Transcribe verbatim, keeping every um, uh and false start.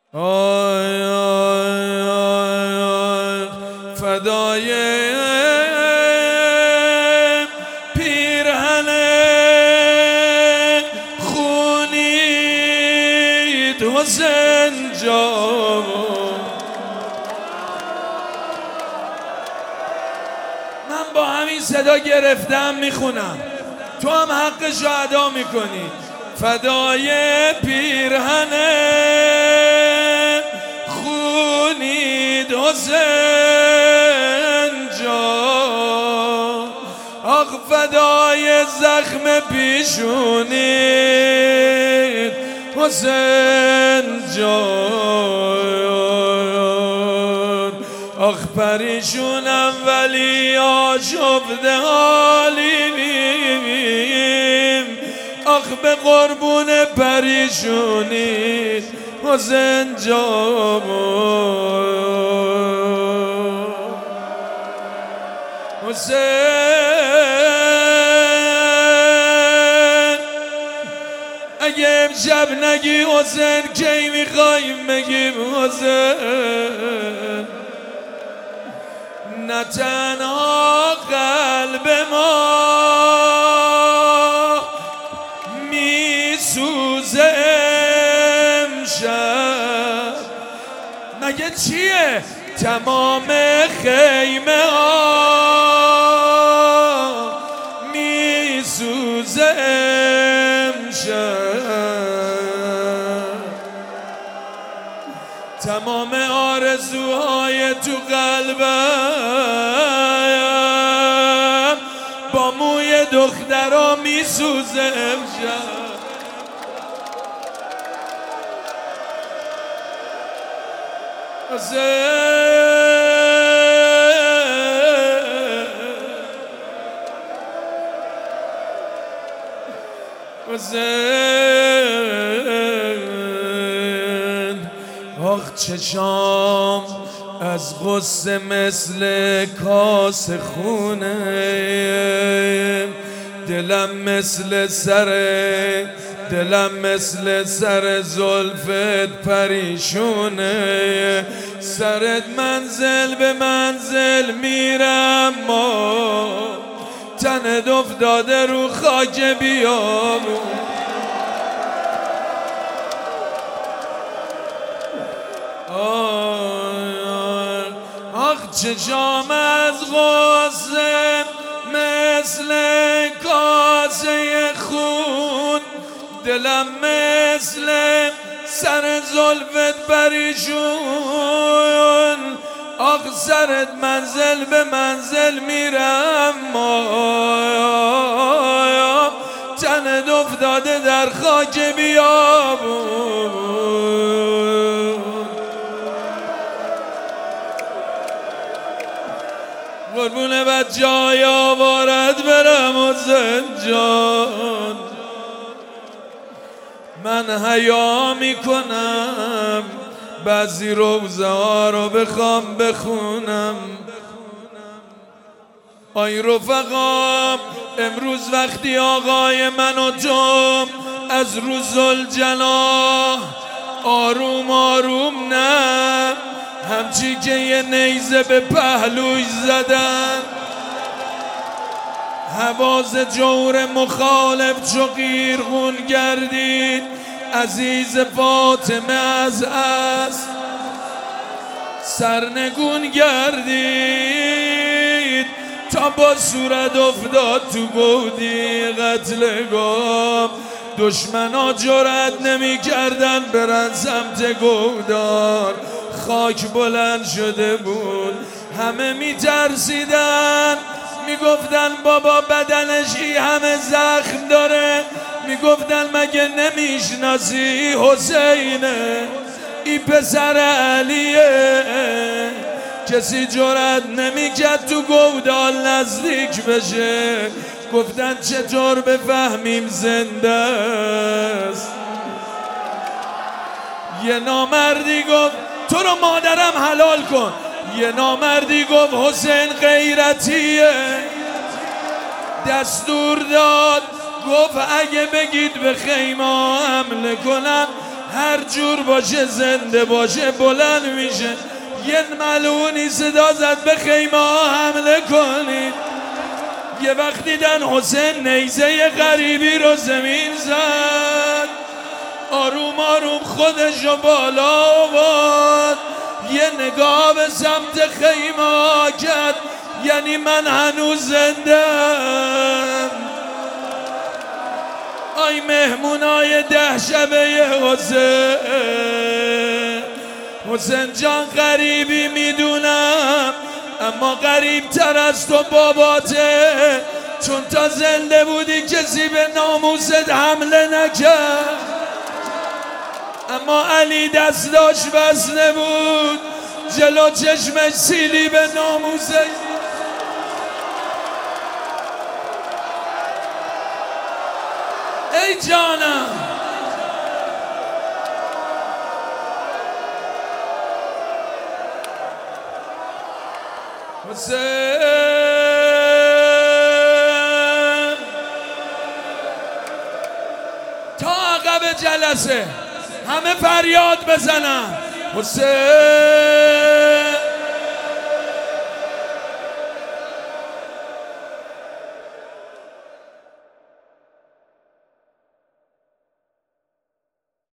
آی آی آی آی فدای پیرهن خونید حسین جان. من با همین صدا گرفتم میخونم، تو هم حقش رو ادا میکنی. فدای پیرهن خونید حسین جان، آخ فدای زخم پیشونید حسین جان، آخ پریشونم ولی آشفته حالیم، آخ به قربون پریشونید حسین جان. حسین اگه امشب نگی حسین کی میخوایم بگیم حسین؟ نه تنها قلب ما میسوزه امشب، مگه چیه؟ تمام خیمه ها میسوزه امشب، تمام آرزوهای تو قلبم با موی دخترها میسوزه امشب. حسین آخ چشام از غصه مثل کاس خونه، دلم مثل سر دلم مثل سر زلفت پریشونه، سرت منزل به منزل میرم ما تنت افتاده رو خاک بیابون. آخ چشام از غصه مثل کاسه خون، دلم مثل سر زلفت پریشون، آخ سرت منزل به منزل میرم ما تنت افتاده در خاک بیابون. قربون بچه های آوارد برم حسین جان، من حیا میکنم بعضی روزه ها رو بخوام بخونم. آی رفقا امروز وقتی آقای من و تو از رو ذوالجلال آروم آروم نه همچی که یه نیزه به پهلوش زدن، حواس جور مخالف چو قیرغون گردید، عزیز فاطمه از از سرنگون گردید، تا با صورت افتاد تو گودی قتلگاه، دشمنا جرأت نمی کردن برن سمت گودار، خاک بلند شده بود، همه می ترسیدن، می گفتن بابا بدنش ای همه زخم داره، می گفتن مگه نمیشناسی حسینه ای پسر علیه، کسی جرأت نمی کرد تو گودال نزدیک بشه، گفتن چطور بفهمیم زنده است. یه نامردی گفت تو رو مادرم حلال کن، یه نامردی گفت حسین غیرتیه، دستور داد گفت اگه بگید به خیمه حمله کنن هر جور باشه زنده باشه بلند میشه. یه ملعونی صدا زد به خیمه ها حمله کنید. یه وقت دیدن حسین نیزه غریبی رو زمین زد، آروم آروم خودشو بالا آورد، یه نگاه به سمت خیمه ها کرد، یعنی من هنوز زندم. آی مهمونای ده شبه حسین، حسین جان غریبی میدونم اما غریب تر از تو باباته، چون تا زنده بودی کسی به ناموست حمله نکرد. اما علی دستاش بسته بود جلو چشمش سیلی به ناموسه. ای جانم حسین، تا عقب جلسه همه فریاد بزنن حسین.